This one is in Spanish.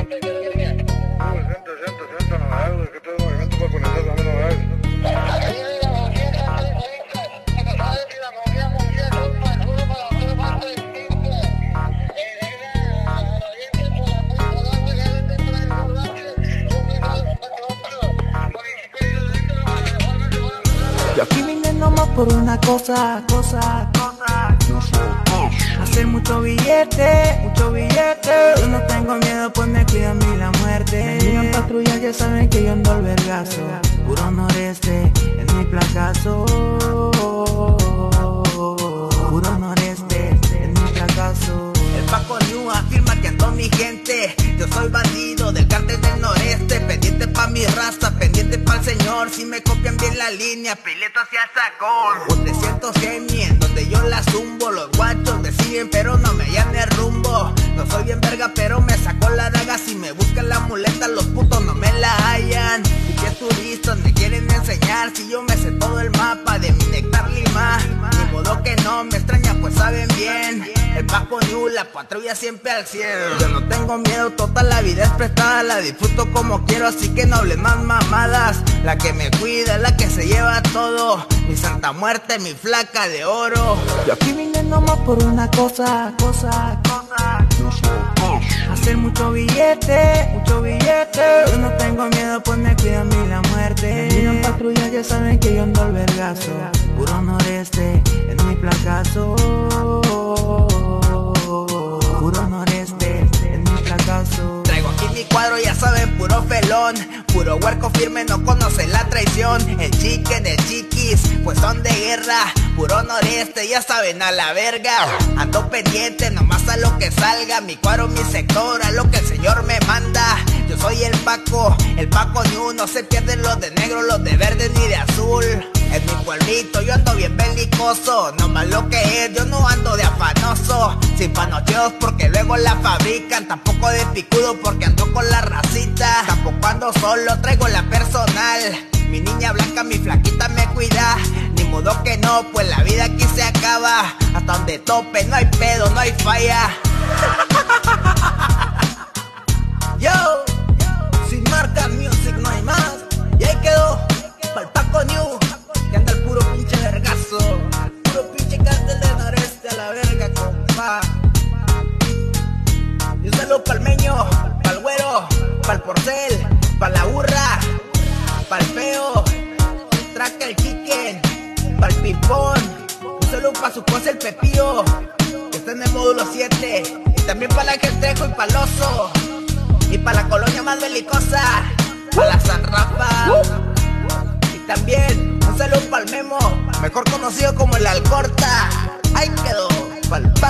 Siento, no ves, que tengo movimiento para conectar también, no ves. Yo aquí vine nomás por una cosa. Hacer mucho billete. Yo no tengo miedo, pues me cuida a mí la muerte. Me miran patrullas, ya saben que yo ando al vergazo. Puro noreste, es mi placazo. Puro noreste, es mi placazo. El Paco New afirma que ando mi gente. Yo soy bandido del cártel del noreste. Pendiente pa' mi raza, pendiente pa' el señor. Si me copian bien la línea, pileto hacia el sacón. Un 300 Gemi en donde yo la zumbo. Los guachos me siguen pero no me hallan el rumbo. No soy bien verga pero me saco la daga. Si me buscan la muleta los putos no me la hallan. Y que turistas me quieren enseñar. Si yo me sé todo el mapa de mi Néctar Lima. Ni modo que no me extraña pues saben bien. El Paco New, la patrulla siempre al cielo. Yo no tengo miedo, toda la vida es prestada. La disfruto como quiero, así que no hablen más mamadas. La que me cuida, la que se lleva todo. Mi santa muerte, mi flaca de oro. Yo aquí vine nomás por una cosa. Hacer mucho billete. Yo no tengo miedo, pues me cuida a mí la muerte. Me miran patrullas, ya saben que yo ando al vergazo. Puro noreste, es mi placazo. Puro noreste, es mi fracaso. Traigo aquí mi cuadro, ya saben, puro felón. Puro huerco firme, no conoce la traición. El chicken, el chiquis, pues son de guerra. Puro noreste, ya saben, a la verga. Ando pendiente, nomás a lo que salga. Mi cuadro, mi sector, a lo que el señor me manda. Yo soy el Paco New. No se pierden los de negro, los de verde ni de azul. En mi pueblito yo ando bien belicoso. No más lo que es, yo no ando de afanoso. Sin panocheos porque luego la fabrican. Tampoco de picudo porque ando con la racita. Tampoco ando solo, traigo la personal. Mi niña blanca, mi flaquita me cuida. Ni modo que no, pues la vida aquí se acaba. Hasta donde tope, no hay pedo, no hay falla. Yo, sin marca music no hay más. Y ahí quedó, pa'l Paco New. Que anda el puro pinche vergazo. Puro pinche cártel del noreste a la verga, compa. Y un saludo pa'l Meño, pa'l Güero, pa'l Porcel, pa'l La Burra, pa'l Feo, Traca el Chicken, pa'l Pipón. Un saludo pa' su cosa el Pepillo, que está en el módulo 7. Y también pa'l Ángel Trejo y pa'l Oso. Y pa' la colonia más belicosa, pa' la San Rafa. Y también un saludo pa'l Memo, mejor conocido como el Alcorta. Ahí quedó, pa'l